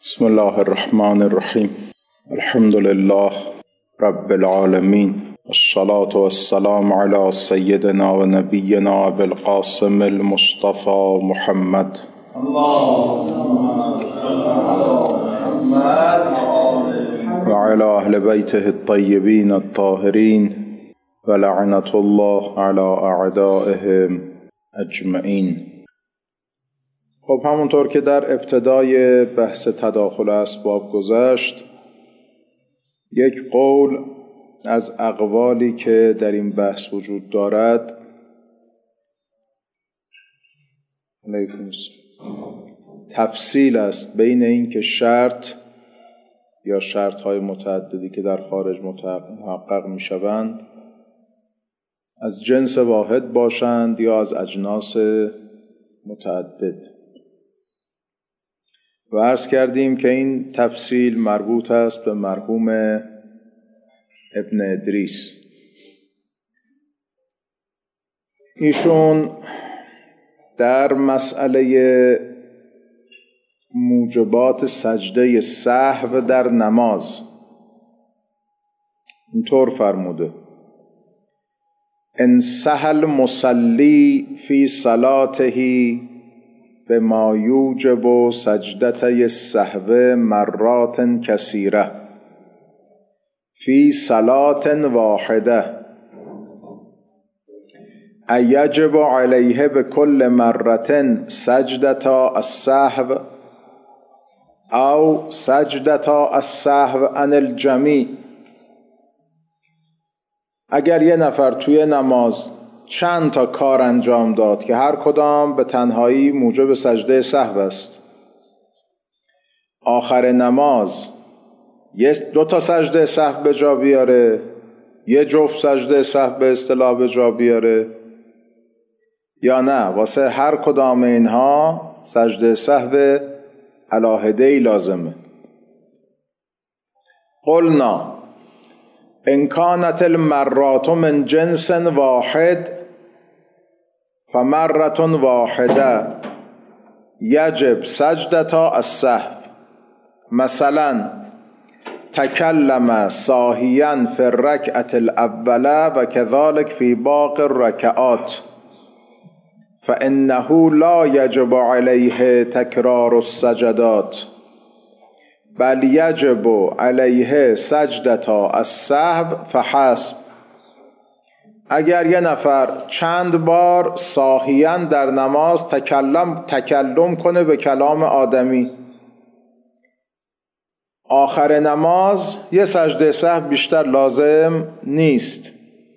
بسم الله الرحمن الرحیم. الحمد لله رب العالمین، الصلاة والسلام علی سیدنا و نبینا ابی القاسم المصطفى محمد. و علی اهل بیته الطیبین الطاهرین و لعنة الله علی اعدائهم اجمعین. خب همونطور که در ابتدای بحث تداخل اسباب گذشت، یک قول از اقوالی که در این بحث وجود دارد تفصیل است بین این که شرط یا شرط‌های متعددی که در خارج محقق می‌شوند از جنس واحد باشند یا از اجناس متعدد. و عرض کردیم که این تفصیل مربوط است به مرحوم ابن ادریس. ایشون در مسئله موجبات سجده سهو در نماز اینطور فرموده: ان سهى المصلی فی صلاته بما یوجب سجدتی السهو مرات کثیره فی صلاة واحده ایجب علیه بكل مرة سجدتا السهو او سجدتا السهو عن الجمیع. اگر یه نفر توی نماز چند تا کار انجام داد که هر کدام به تنهایی موجب سجده سهو است، آخر نماز دو تا سجده سهو به جا بیاره، یه جفت سجده سهو به اصطلاح به جا بیاره، یا نه واسه هر کدام اینها سجده سهو علاهده‌ای لازمه. قلنا ان كانت المرات من جنس واحد فمرة واحده یجب سجدتا السهو. مثلا تکلم ساهیا فی الرکعة الاولى و كذلك فی باقی الرکعات فانه لا یجب علیه تکرار السجدات بل یجب علیه سجدتا السهو فحسب. اگر یه نفر چند بار ساهیاً در نماز تکلم کنه به کلام آدمی، آخر نماز یه سجده سهو بیشتر لازم نیست.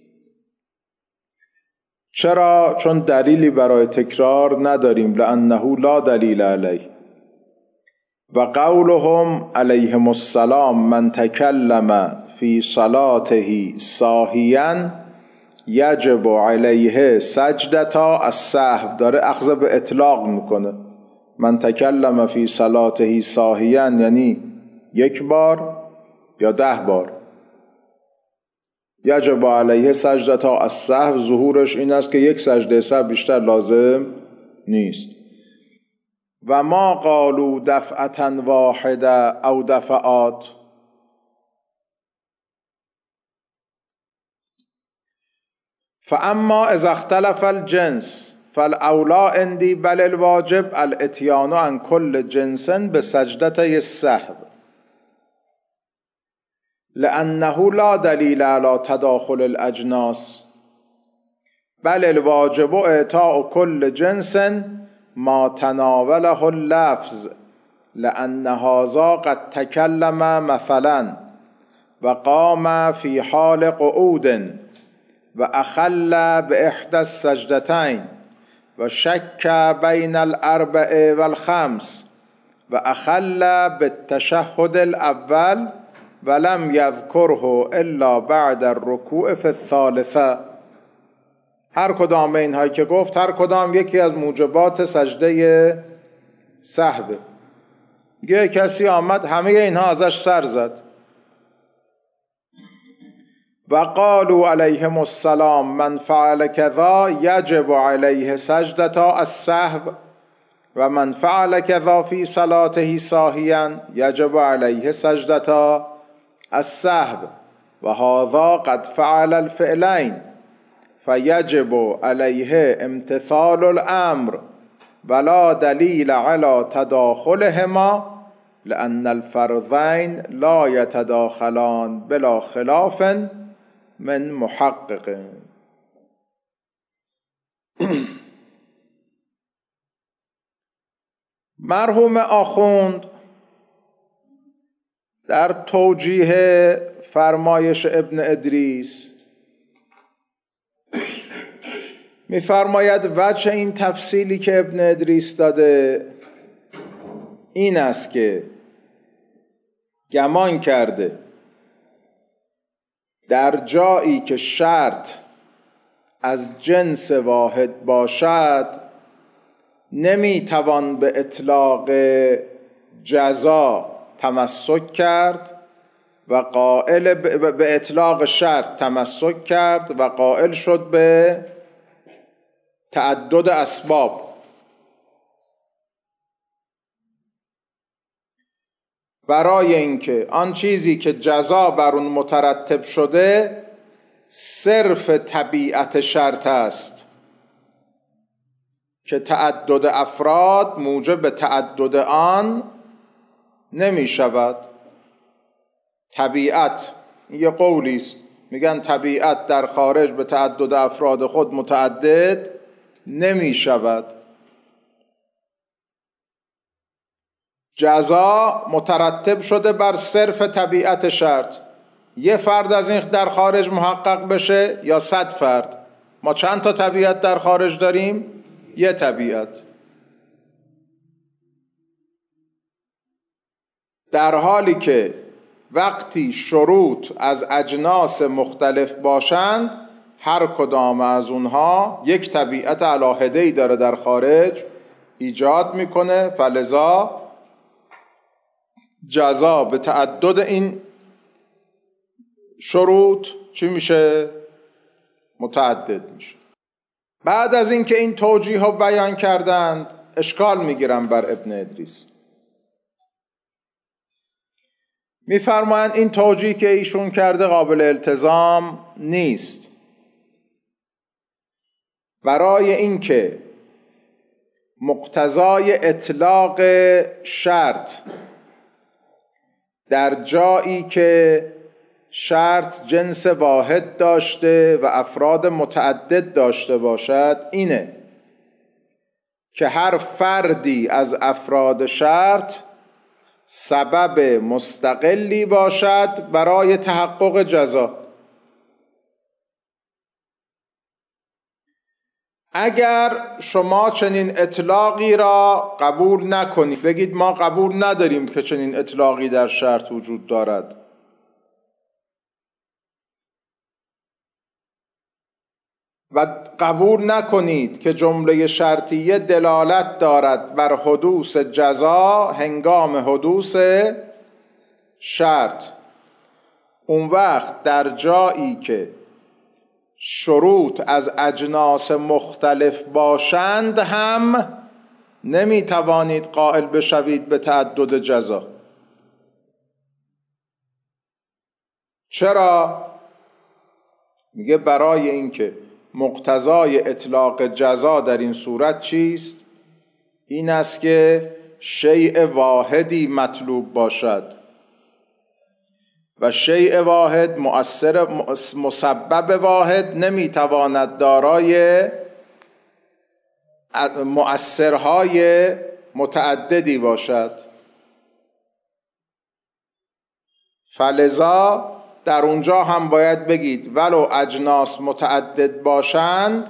چرا؟ چون دلیلی برای تکرار نداریم، لأنه لا دلیل علیه. و قولهم علیهم السلام من تکلم فی صلاته ساهیاً یجب علیه سجدتا السهو، داره اخذ به اطلاق میکنه. من تکلم فی صلاته ساهیاً یعنی یک بار یا 10 بار. یجب علیه سجدتا السهو ظهورش این است که یک سجده سهو بیشتر لازم نیست. و ما قالوا دفعة واحده او دفعات فاما اذا اختلف الجنس فالاولی عندي بل الواجب الاتیان عن كل جنس بسجدتي السهو لانه لا دلیل على تداخل الاجناس بل الواجب اعطاء كل جنس ما تناوله اللفظ لأن هذا قد تكلم مثلا وقام في حال قعود وأخل بإحدى السجدتين وشك بين الأربع والخمس وأخل بالتشهد الأول ولم يذكره إلا بعد الركوع في الثالثة. هر کدام اینهایی که گفت هر کدام یکی از موجبات سجده سهو. یه کسی آمد همه اینها ازش سر زد. و قالوا علیهم السلام من فعل کذا یجب علیه سجدتا السهو و من فعل کذا فی صلاته ساهیا یجب علیه سجدتا السهو و هذا قد فعل الفعلین فیجب علیه امتثال الامر ولا دلیل علی تداخلهما لأن الفرضین لا یتداخلان بلا خلاف من محقق. مرحوم آخوند در توجیه فرمایش ابن ادریس می‌فرماید وجه این تفصیلی که ابن ادریس داده این است که گمان کرده در جایی که شرط از جنس واحد باشد نمیتوان به اطلاق جزا تمسک کرد و قائل به اطلاق شرط تمسک کرد و قائل شد به تعدد اسباب. برای اینکه آن چیزی که جزا بر اون مترتب شده صرف طبیعت شرط است که تعدد افراد موجب تعدد آن نمی شود. طبیعت یه قولی است، میگن طبیعت در خارج به تعدد افراد خود متعدد نمی شود. جزا مترتب شده بر صرف طبیعت شرط. یه فرد از این در خارج محقق بشه یا 100 فرد. ما چند تا طبیعت در خارج داریم؟ یه طبیعت. در حالی که وقتی شروط از اجناس مختلف باشند هر کدام از اونها یک طبیعت علاهده‌ای داره در خارج ایجاد میکنه، فلذا جزا به تعدد این شروط چی میشه؟ متعدد میشه. بعد از اینکه این توجیه ها بیان کردند اشکال میگیرن بر ابن ادریس. میفرمایند این توجیه که ایشون کرده قابل التزام نیست. برای اینکه مقتضای اطلاق شرط در جایی که شرط جنس واحد داشته و افراد متعدد داشته باشد اینه که هر فردی از افراد شرط سبب مستقلی باشد برای تحقق جزا. اگر شما چنین اطلاقی را قبول نکنید، بگید ما قبول نداریم که چنین اطلاقی در شرط وجود دارد، و قبول نکنید که جمله شرطیه دلالت دارد بر حدوث جزا هنگام حدوث شرط، اون وقت در جایی که شروط از اجناس مختلف باشند هم نمی توانید قائل بشوید به تعدد جزا. چرا؟ میگه برای اینکه مقتضای اطلاق جزا در این صورت چیست؟ این است که شیء واحدی مطلوب باشد و شیء واحد مسبب واحد نمیتواند دارای مؤثرهای متعددی باشد. فلذا در اونجا هم باید بگید ولو اجناس متعدد باشند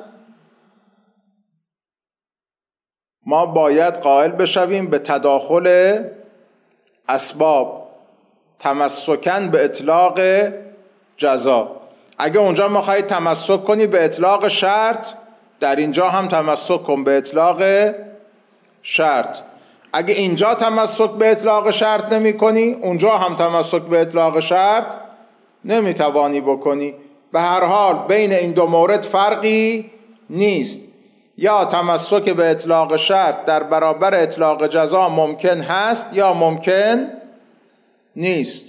ما باید قائل بشویم به تداخل اسباب تمسکن به اطلاق جزا. اگه اونجا ما خواهید تمسک کنی به اطلاق شرط، در اینجا هم تمسک کن به اطلاق شرط. اگه اینجا تمسک به اطلاق شرط نمی کنی اونجا هم تمسک به اطلاق شرط نمی توانی بکنی. به هر حال بین این دو مورد فرقی نیست. یا تمسک به اطلاق شرط در برابر اطلاق جزا ممکن هست یا ممکن نیست.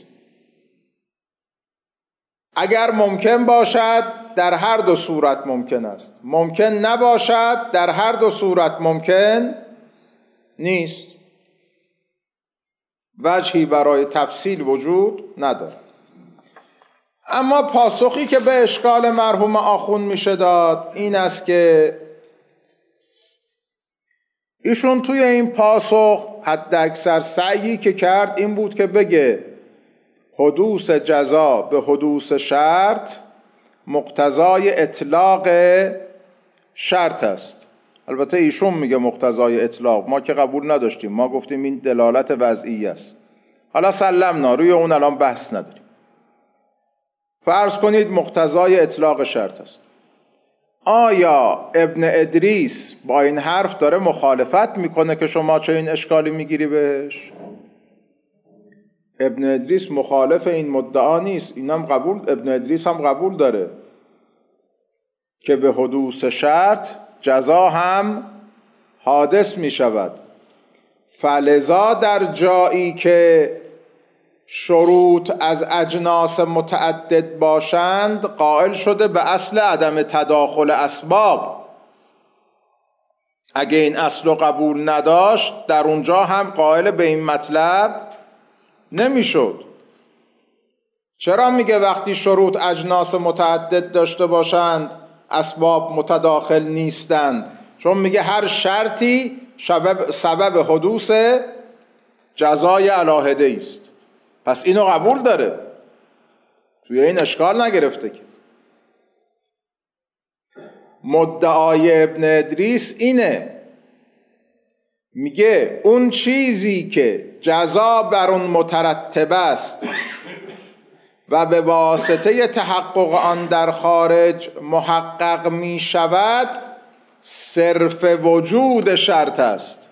اگر ممکن باشد در هر دو صورت ممکن است، ممکن نباشد در هر دو صورت ممکن نیست. وجهی برای تفصیل وجود ندارد. اما پاسخی که به اشکال مرحوم آخوند میشه داد این است که ایشون توی این پاسخ حد اکثر سعیی که کرد این بود که بگه حدوث جزا به حدوث شرط مقتضای اطلاق شرط است. البته ایشون میگه مقتضای اطلاق، ما که قبول نداشتیم، ما گفتیم این دلالت وضعی است. حالا سلمنا، روی اون الان بحث نداریم. فرض کنید مقتضای اطلاق شرط است. آیا ابن ادریس با این حرف داره مخالفت میکنه که شما چه این اشکالی میگیری بهش؟ ابن ادریس مخالف این مدعا نیست. ابن ادریس هم قبول داره که به حدوث شرط جزا هم حادث می شود. فلذا در جایی که شروط از اجناس متعدد باشند قائل شده به اصل عدم تداخل اسباب. اگه این اصل رو قبول نداشت در اونجا هم قائل به این مطلب نمیشد. چرا میگه وقتی شروط اجناس متعدد داشته باشند اسباب متداخل نیستند؟ چون میگه هر شرطی سبب حدوث جزای علاهده است. پس اینو قبول داره، توی این اشکال نگرفته. که مدعای ابن ادریس اینه، میگه اون چیزی که جزا بر اون مترتب است و به واسطه تحقق آن در خارج محقق می شود صرف وجود شرط است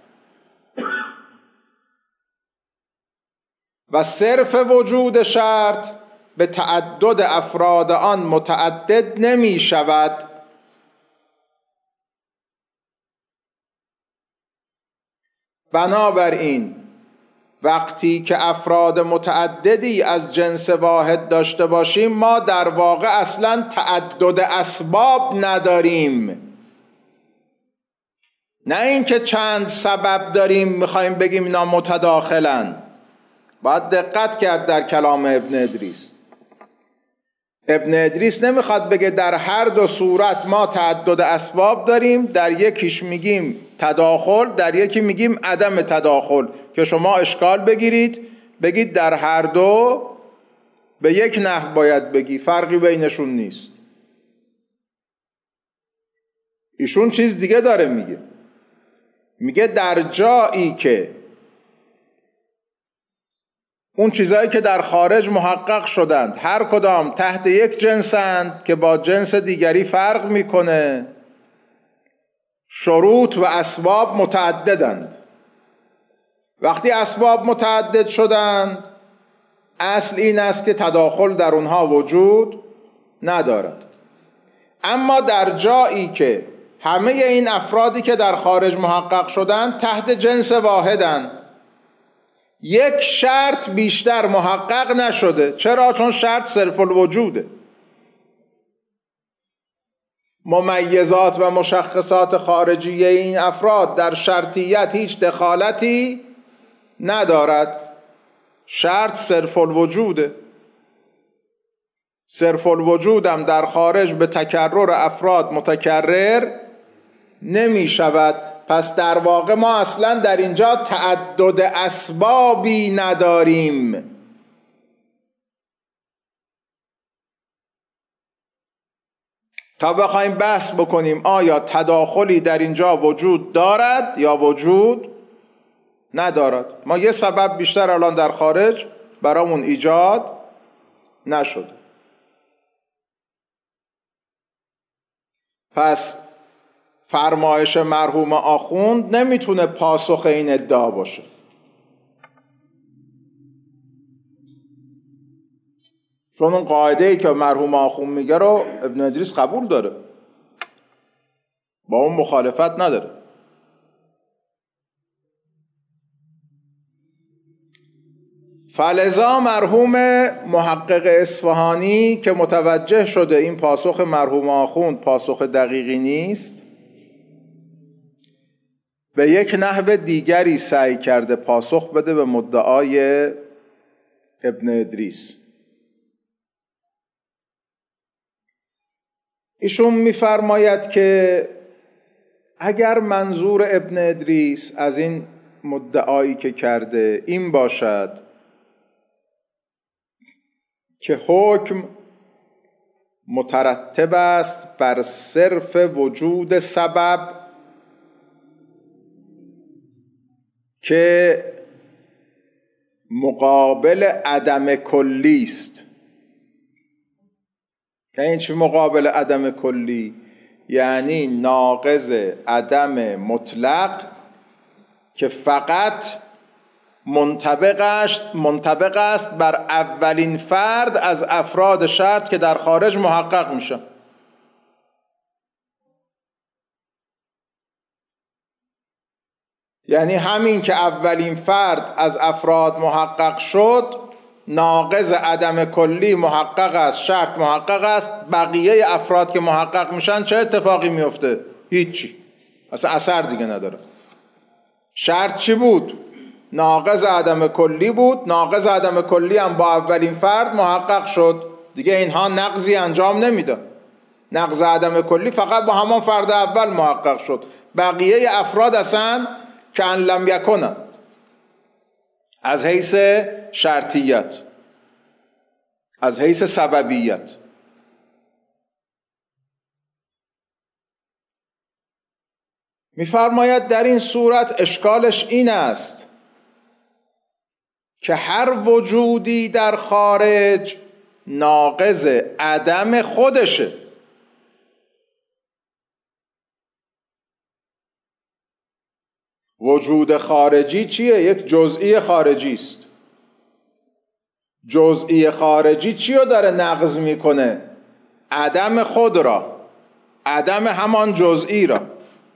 و صرف وجود شرط به تعدد افراد آن متعدد نمی شود. بنابراین وقتی که افراد متعددی از جنس واحد داشته باشیم ما در واقع اصلا تعدد اسباب نداریم. نه اینکه چند سبب داریم میخوایم بگیم اینا متداخلن. باید دقت کرد در کلام ابن ادریس. ابن ادریس نمیخواد بگه در هر دو صورت ما تعدد اسباب داریم، در یکیش میگیم تداخل، در یکی میگیم عدم تداخل، که شما اشکال بگیرید بگید در هر دو به یک نحو باید بگی، فرقی بینشون نیست. ایشون چیز دیگه داره میگه در جایی که اون چیزایی که در خارج محقق شدند هر کدام تحت یک جنسند که با جنس دیگری فرق میکنه، شروط و اسباب متعددند. وقتی اسباب متعدد شدند اصل این است که تداخل در اونها وجود ندارد. اما در جایی که همه این افرادی که در خارج محقق شدند تحت جنس واحدند، یک شرط بیشتر محقق نشده. چرا؟ چون شرط صرف الوجوده. ممیزات و مشخصات خارجی این افراد در شرطیت هیچ دخالتی ندارد. شرط صرف الوجوده. صرف الوجودم در خارج به تکرر افراد متکرر نمی شود. پس در واقع ما اصلا در اینجا تعدد اسبابی نداریم. تا بخوایم بحث بکنیم آیا تداخلی در اینجا وجود دارد یا وجود ندارد، ما یه سبب بیشتر الان در خارج برامون ایجاد نشد. پس فرمایش مرحوم آخوند نمیتونه پاسخ این ادعا باشه. چون اون قاعده‌ای که مرحوم آخوند میگه رو ابن ادریس قبول داره. با اون مخالفت نداره. فلذا مرحوم محقق اصفهانی که متوجه شده این پاسخ مرحوم آخوند پاسخ دقیقی نیست، به یک نحو دیگری سعی کرده پاسخ بده به مدعای ابن ادریس. ایشون می‌فرماید که اگر منظور ابن ادریس از این مدعایی که کرده این باشد که حکم مترتب است بر صرف وجود سبب که مقابل عدم کلی است. یعنی چی مقابل عدم کلی؟ یعنی ناقض عدم مطلق که فقط منطبق است بر اولین فرد از افراد شرط که در خارج محقق میشه. یعنی همین که اولین فرد از افراد محقق شد، ناقض عدم کلی محقق است، شرط محقق است، بقیه افراد که محقق میشن چه اتفاقی میفته؟ هیچی، اصلا اثر دیگه نداره. شرط چی بود؟ ناقض عدم کلی بود، ناقض عدم کلی هم با اولین فرد محقق شد، دیگه اینها نقضی انجام نمیده. نقض عدم کلی فقط با همان فرد اول محقق شد، بقیه افراد اصلا که ان لم یکن از حیث شرطیت، از حیث سببیت. می‌فرماید در این صورت اشکالش این است که هر وجودی در خارج ناقض عدم خودشه. وجود خارجی چیه؟ یک جزئی خارجی است. جزئی خارجی چی رو داره نقض میکنه؟ عدم خود را، عدم همان جزئی را.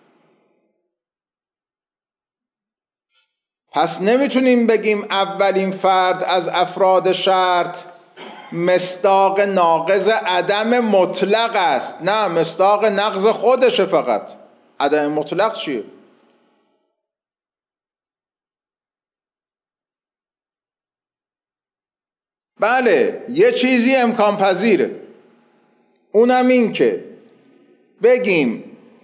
پس نمیتونیم بگیم اولین فرد از افراد شرط مصداق ناقض عدم مطلق است. نه، مصداق نقض خودشه فقط. عدم مطلق چیه؟ بله، یه چیزی امکان پذیره، اونم این که بگیم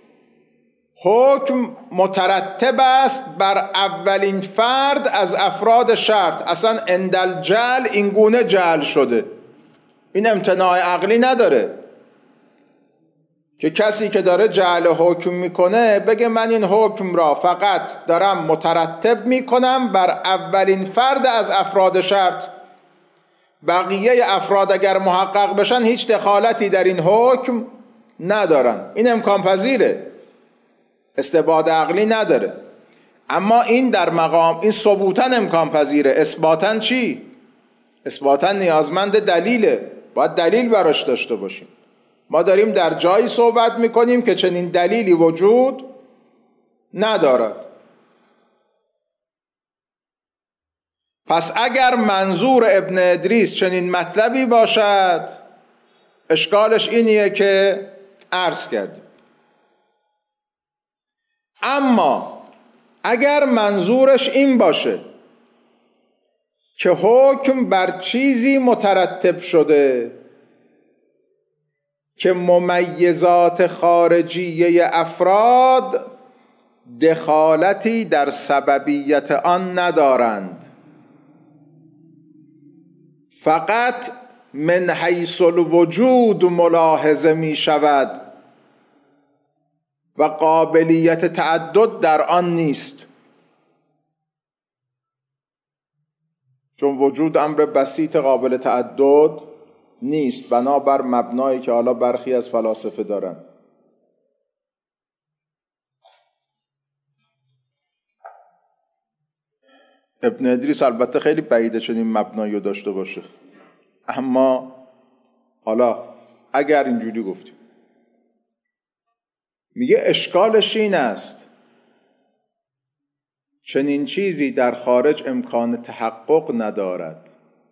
حکم مترتب است بر اولین فرد از افراد شرط. اصلا اندل جعل این گونه جعل شده، این امتناع عقلی نداره که کسی که داره جعل حکم میکنه بگه من این حکم را فقط دارم مترتب میکنم بر اولین فرد از افراد شرط، بقیه افراد اگر محقق بشن هیچ دخالتی در این حکم ندارن. این امکان پذیره، استبعاد عقلی نداره. اما این در مقام این ثبوتاً امکان پذیره، اثباتاً چی؟ اثباتاً نیازمند دلیله، باید دلیل براش داشته باشیم. ما داریم در جایی صحبت میکنیم که چنین دلیلی وجود ندارد. پس اگر منظور ابن ادریس چنین مطلبی باشد، اشکالش اینیه که عرض کردیم. اما اگر منظورش این باشه که حکم بر چیزی مترتب شده که ممیزات خارجیه افراد دخالتی در سببیت آن ندارند، فقط من حیث الوجود ملاحظه می شود و قابلیت تعدد در آن نیست. چون وجود امر بسیط قابل تعدد نیست، بنابر مبنایی که حالا برخی از فلاسفه دارن. ابن ادریس البته خیلی بعیده چنین مبنایی رو داشته باشه، اما حالا اگر اینجوری گفتیم میگه اشکالش این است چنین چیزی در خارج امکان تحقق ندارد.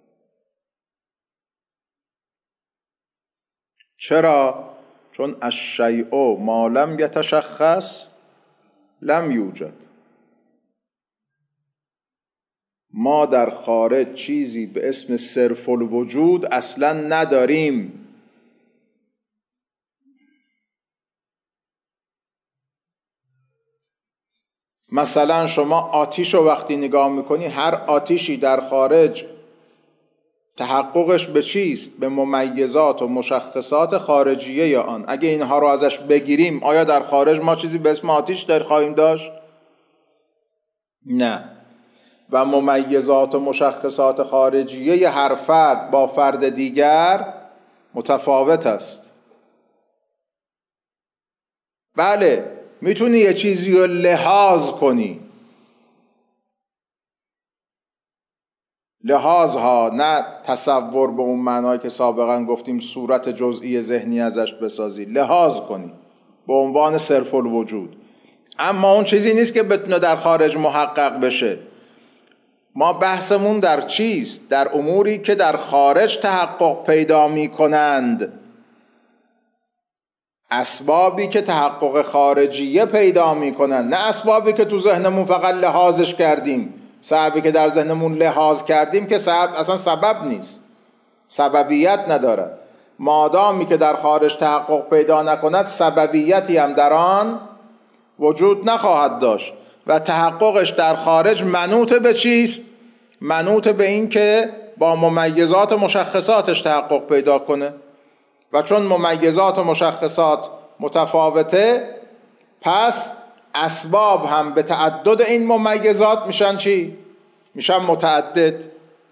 چرا؟ چون الشیء ما لم یتشخص لم یوجد. ما در خارج چیزی به اسم صرف الوجود اصلا نداریم. مثلا شما آتیش رو وقتی نگاه میکنی، هر آتیشی در خارج تحققش به چیست؟ به ممیزات و مشخصات خارجیه آن. اگه اینها رو ازش بگیریم، آیا در خارج ما چیزی به اسم آتیش خواهیم داشت؟ نه. و ممیزات و مشخصات خارجیه هر فرد با فرد دیگر متفاوت است. بله، میتونی یه چیزی رو لحاظ کنی، لحاظ ها، نه تصور به اون معنایی که سابقا گفتیم صورت جزئی ذهنی ازش بسازی، لحاظ کنی به عنوان صرف الوجود. اما اون چیزی نیست که بتونه در خارج محقق بشه. ما بحثمون در چیست؟ در اموری که در خارج تحقق پیدا می کنند، اسبابی که تحقق خارجیه پیدا می کنند، نه اسبابی که تو ذهنمون فقط لحاظش کردیم. سببی که در ذهنمون لحاظ کردیم که اصلا سبب نیست، سببیت ندارد. مادامی که در خارج تحقق پیدا نکند، سببیتی هم در آن وجود نخواهد داشت و تحققش در خارج منوط به چیست؟ منوط به این که با ممیزات مشخصاتش تحقق پیدا کنه. و چون ممیزات و مشخصات متفاوته، پس اسباب هم به تعدد این ممیزات میشن چی؟ میشن متعدد.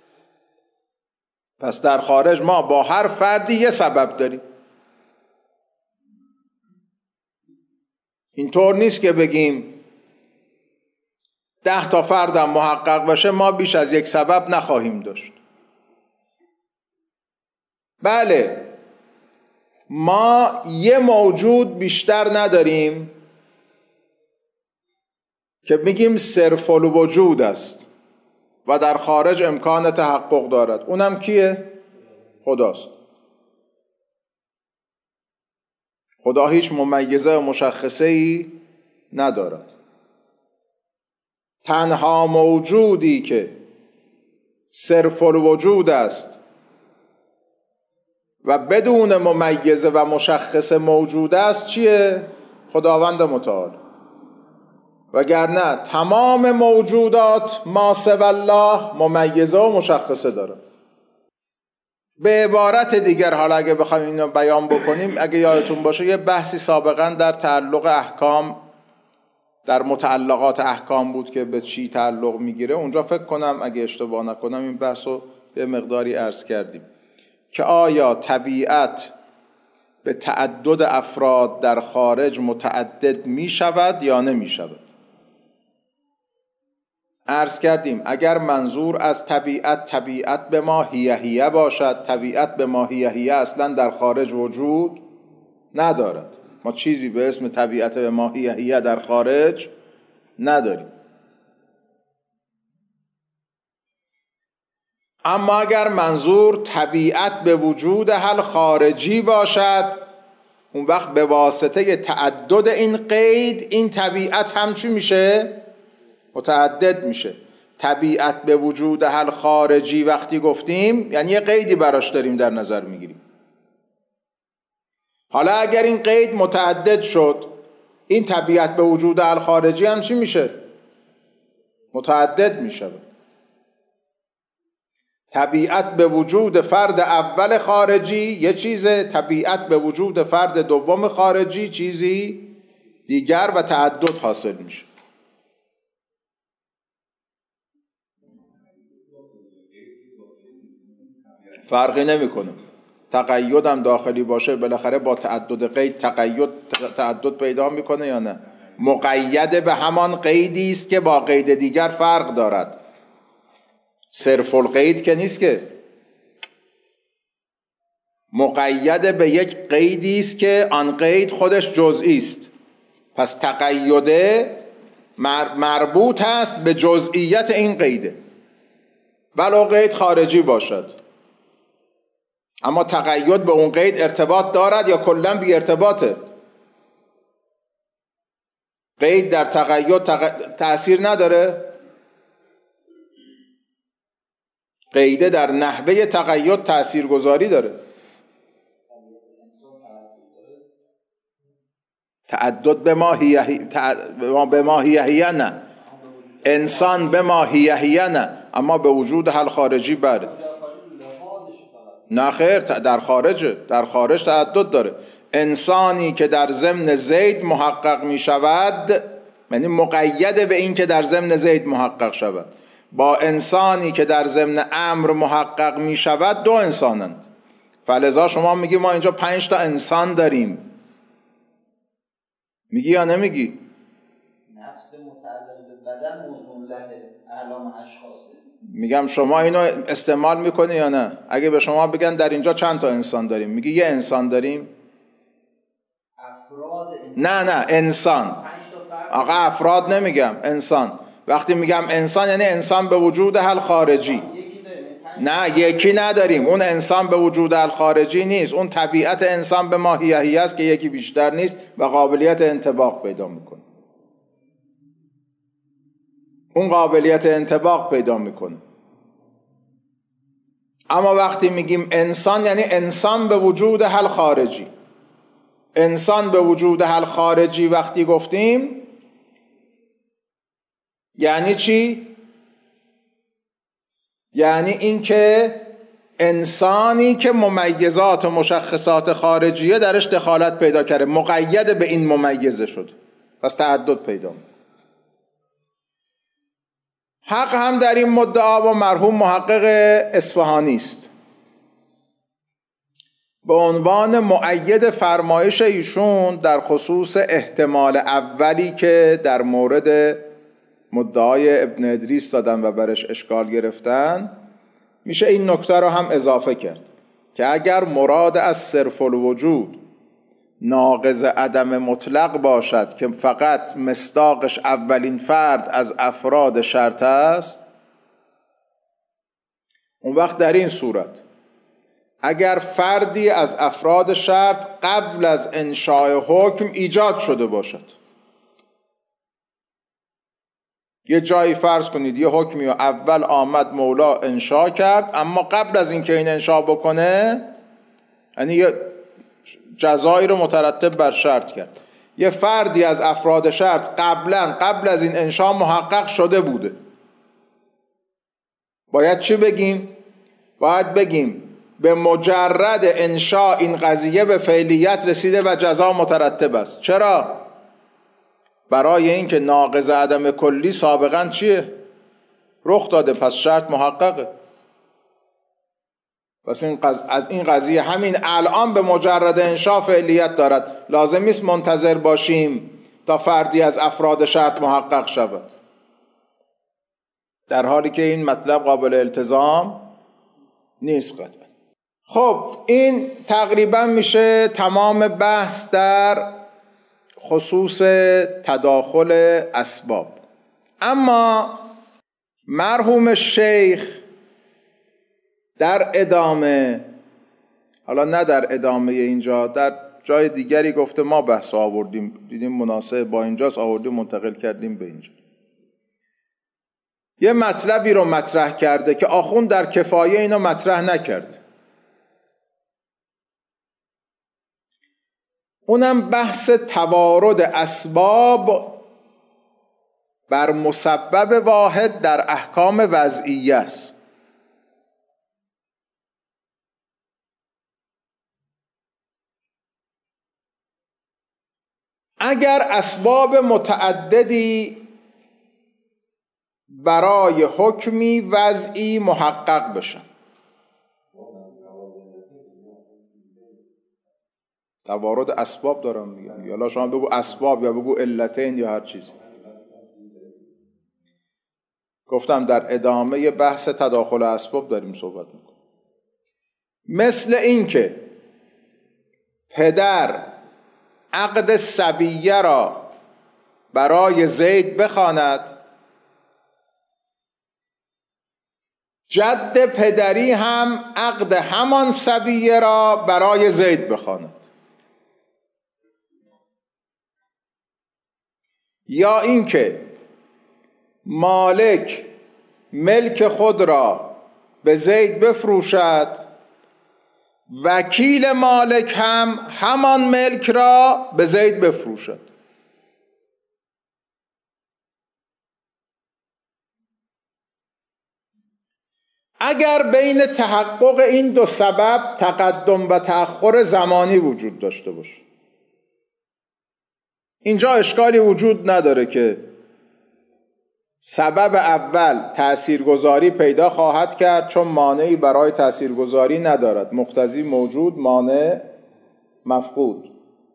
پس در خارج ما با هر فردی یه سبب داریم. اینطور نیست که بگیم 10 تا فردم محقق باشه ما بیش از یک سبب نخواهیم داشت. بله، ما یه موجود بیشتر نداریم که میگیم صرف الوجود است و در خارج امکان تحقق دارد. اونم کیه؟ خداست. خدا هیچ ممیزه و مشخصه‌ای ندارد. تنها موجودی که صرف الوجود است و بدون ممیزه و مشخصه موجود است چیه؟ خداوند متعال. وگرنه تمام موجودات ما سوی الله ممیزه و مشخصه داره. به عبارت دیگر، حالا اگه بخوایم اینو بیان بکنیم، اگه یادتون باشه یه بحثی سابقا در تعلق احکام، در متعلقات احکام بود که به چی تعلق میگیره. اونجا فکر کنم اگه اشتباه نکنم این بحثو به مقداری عرض کردیم که آیا طبیعت به تعدد افراد در خارج متعدد می شود یا نمی شود. عرض کردیم اگر منظور از طبیعت به ما هیه باشد، طبیعت به ما هیه اصلا در خارج وجود ندارد. ما چیزی به اسم طبیعت به ما هیه در خارج نداریم. اما اگر منظور طبیعت به وجود حل خارجی باشد، اون وقت به واسطه تعدد این قید این طبیعت هم چی میشه؟ متعدد میشه. طبیعت به وجود حل خارجی وقتی گفتیم یعنی یه قیدی براش داریم در نظر میگیریم. حالا اگر این قید متعدد شد، این طبیعت به وجود حل خارجی هم چی میشه؟ متعدد میشه. طبیعت به وجود فرد اول خارجی یه چیزه، طبیعت به وجود فرد دوم خارجی چیزی دیگر و تعدد حاصل میشه. فرقی نمیکنه. تقید هم داخلی باشه بالاخره با تعدد قید تعدد پیدا میکنه یا نه؟ مقید به همان قیدی است که با قید دیگر فرق دارد. صرف القید که نیست، که مقید به یک قیدی است که آن قید خودش جزئی است. پس تقیده مربوط هست به جزئیت این قیده، ولو قید خارجی باشد. اما تقید به اون قید ارتباط دارد یا کلا بی ارتباطه؟ قید در تقید تأثیر نداره؟ قیده در نحوه تقید تأثیر گذاری داره. تعدد به ماهیه نه، انسان به ماهیه نه، اما به وجود حل خارجی بله. نه خیر، در خارج تعدد داره. انسانی که در ضمن زید محقق می شود، یعنی مقید به این که در ضمن زید محقق شود، با انسانی که در ضمن امر محقق می شود دو انسانند. فلذا شما میگی ما اینجا 5 تا انسان داریم، میگی یا نمیگی؟ نفس متعلق به بدن موضوع له اعلام اشخاصه. میگم شما اینو استعمال میکنی یا نه؟ اگه به شما بگن در اینجا چند تا انسان داریم، میگی یه انسان داریم؟ افراد انسان. نه انسان. آقا افراد نمیگم، انسان. وقتی میگم انسان یعنی انسان به وجود حل خارجی. نه یکی نداریم، اون انسان به وجود الخارجی نیست، اون طبیعت انسان به ماهیهی است که یکی بیشتر نیست و قابلیت انطباق پیدا میکنه. اون قابلیت انطباق پیدا میکنه. اما وقتی میگیم انسان یعنی انسان به وجود حل خارجی. انسان به وجود حل خارجی وقتی گفتیم یعنی چی؟ یعنی این که انسانی که ممیزات و مشخصات خارجیه درش دخالت پیدا کرده، مقید به این ممیزه شد، پس تعدد پیدا می‌کنه. حق هم در این مدعا و مرحوم محقق اصفهانی است. به عنوان مؤید فرمایش ایشون در خصوص احتمال اولی که در مورد مدعای ابن ادریس دادن و برش اشکال گرفتن، میشه این نکته رو هم اضافه کرد که اگر مراد از صرف الوجود ناقض عدم مطلق باشد که فقط مصداقش اولین فرد از افراد شرط است، اون وقت در این صورت اگر فردی از افراد شرط قبل از انشاء حکم ایجاد شده باشد، یه جایی فرض کنید یه حکمی رو اول آمد مولا انشاء کرد، اما قبل از اینکه این انشاء بکنه، یعنی یه جزایی رو مترتب بر شرط کرد، یه فردی از افراد شرط قبل از این انشاء محقق شده بوده، باید چی بگیم؟ باید بگیم به مجرد انشاء این قضیه به فعلیت رسیده و جزا مترتب است. چرا؟ برای اینکه ناقض عدم کلی سابقا چیه؟ رخ داده، پس شرط محققه. پس از این قضیه همین الان به مجرد انشاء فعلیت دارد، لازم نیست منتظر باشیم تا فردی از افراد شرط محقق شود، در حالی که این مطلب قابل التزام نیست قطعا. خب این تقریبا میشه تمام بحث در خصوص تداخل اسباب. اما مرحوم شیخ در ادامه، حالا نه در ادامه اینجا، در جای دیگری گفته، ما بحث آوردیم دیدیم مناسب با اینجاست، آوردیم منتقل کردیم به اینجا، یه مطلبی رو مطرح کرده که آخوند در کفایه اینو مطرح نکرده. اونم بحث توارد اسباب بر مسبب واحد در احکام وضعیه است. اگر اسباب متعددی برای حکمی وضعی محقق بشن، توارد اسباب دارم میگم، یا شما بگو اسباب یا بگو علتین یا هر چیزی. گفتم در ادامه بحث تداخل اسباب داریم صحبت میکنیم. مثل این که پدر عقد صبیه را برای زید بخواند، جد پدری هم عقد همان صبیه را برای زید بخواند. یا اینکه مالک ملک خود را به زید بفروشد، وکیل مالک هم همان ملک را به زید بفروشد. اگر بین تحقق این دو سبب تقدم و تأخر زمانی وجود داشته باشه، اینجا اشکالی وجود نداره که سبب اول تأثیرگذاری پیدا خواهد کرد، چون مانعی برای تأثیرگذاری ندارد. مقتضی موجود، مانع مفقود.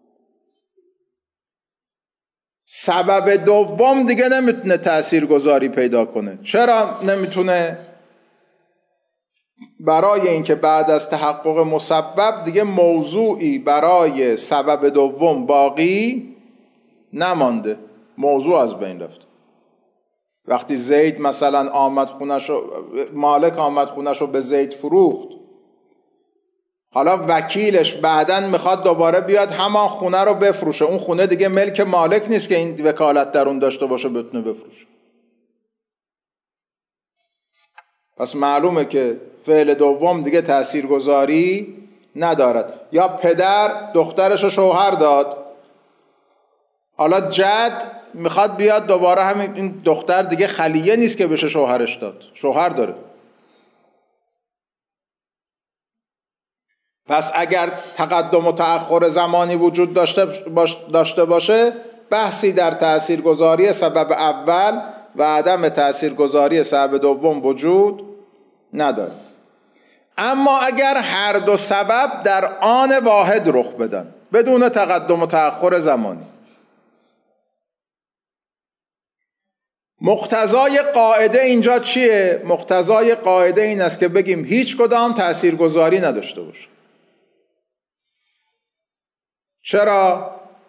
سبب دوم دیگه نمیتونه تأثیرگذاری پیدا کنه. چرا نمیتونه؟ برای اینکه بعد از تحقق مسبب دیگه موضوعی برای سبب دوم باقی نمانده، موضوع از بین رفت. وقتی زید مثلا آمد خونشو، مالک آمد خونشو به زید فروخت، حالا وکیلش بعدن میخواد دوباره بیاد همان خونه رو بفروشه، اون خونه دیگه ملک مالک نیست که این وکالت در اون داشته باشه بتونه بفروشه. پس معلومه که فعل دوم دیگه تأثیرگذاری ندارد. یا پدر دخترش رو شوهر داد، حالا جد میخواد بیاد دوباره همین، این دختر دیگه خلیه نیست که بشه شوهرش داد، شوهر داره. پس اگر تقدم و تأخر زمانی وجود داشته باشه، بحثی در تأثیرگذاری سبب اول و عدم تأثیرگذاری سبب دوم وجود نداره. اما اگر هر دو سبب در آن واحد رخ بدن بدون تقدم و تأخر زمانی، مقتضای قاعده اینجا چیه؟ مقتضای قاعده این است که بگیم هیچ کدام تأثیرگذاری نداشته باشه. چرا؟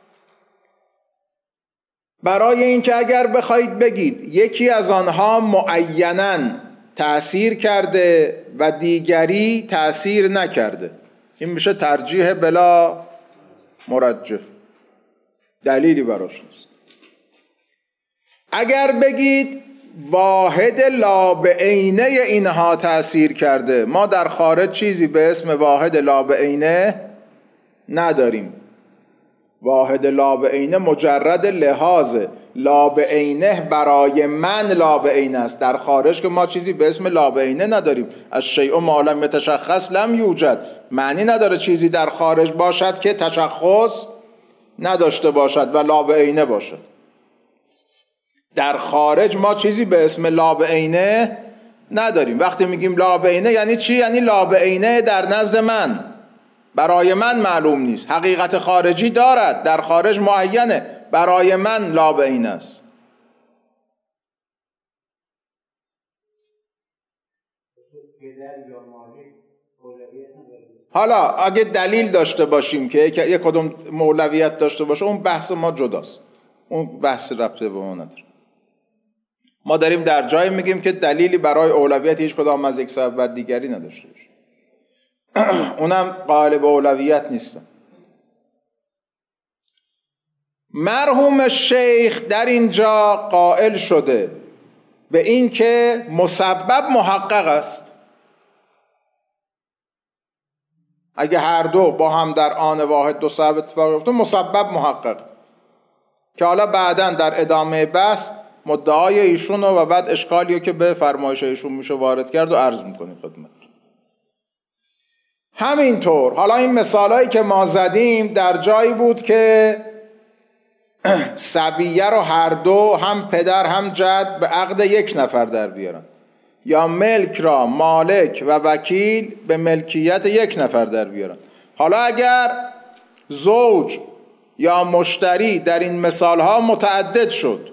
برای اینکه اگر بخواید بگید یکی از آنها معیناً تأثیر کرده و دیگری تأثیر نکرده، این میشه ترجیح بلا مرجح، دلیلی براش نیست. اگر بگید واحد لابعینه اینها تأثیر کرده، ما در خارج چیزی به اسم واحد لابعینه نداریم. واحد لابعینه مجرد لحاظه، لابعینه برای من لابعینه است. در خارج که ما چیزی به اسم لابعینه نداریم. الشیء ما لم یتشخص لم یوجد، معنی نداره چیزی در خارج باشد که تشخص نداشته باشد و لابعینه باشد. در خارج ما چیزی به اسم لابعینه نداریم. وقتی میگیم لابعینه یعنی چی؟ یعنی لابعینه در نزد من، برای من معلوم نیست. حقیقت خارجی دارد، در خارج معینه، برای من لابعینه است. حالا اگه دلیل داشته باشیم که یک کدوم مولویت داشته باشه، اون بحث ما جداست، اون بحث ربطه به ما نداره. ما داریم در جای میگیم که دلیلی برای اولویت هیچ کدام از یک سبب بر دیگری نداشته باشه. اونم قائل به اولویت نیستن. مرحوم شیخ در اینجا قائل شده به این که مسبب محقق است. اگه هر دو با هم در آن واحد دو سبب اتفاق افتاد، مسبب محقق، که حالا بعداً در ادامه بحث مدعای ایشون و بعد اشکالیو که به فرمایش ایشون میشه وارد کرد و عرض میکنیم خدمت. همینطور حالا این مثالایی که ما زدیم در جایی بود که صبیه رو هر دو، هم پدر هم جد، به عقد یک نفر در بیارن، یا ملک را مالک و وکیل به ملکیت یک نفر در بیارن. حالا اگر زوج یا مشتری در این مثالها متعدد شد،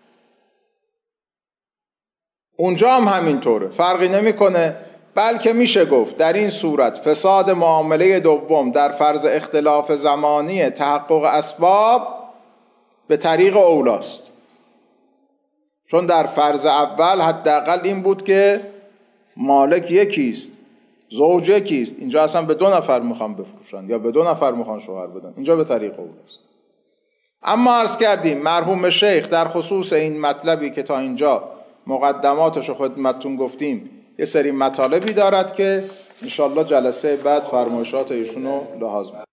اونجا هم همینطوره، فرقی نمیکنه. بلکه میشه گفت در این صورت فساد معامله دوم در فرض اختلاف زمانی تحقق اسباب به طریق اولاست. چون در فرض اول حداقل این بود که مالک یکیست، زوج یکیست، اینجا اصلا به 2 نفر میخوان بفروشن یا به 2 نفر میخوان شوهر بدن، اینجا به طریق اولاست. اما عرض کردیم مرحوم شیخ در خصوص این مطلبی که تا اینجا مقدماتش خدمتتون گفتیم یه سری مطالبی دارد که انشالله جلسه بعد فرمایشات ایشونو لحاظ می‌کنیم.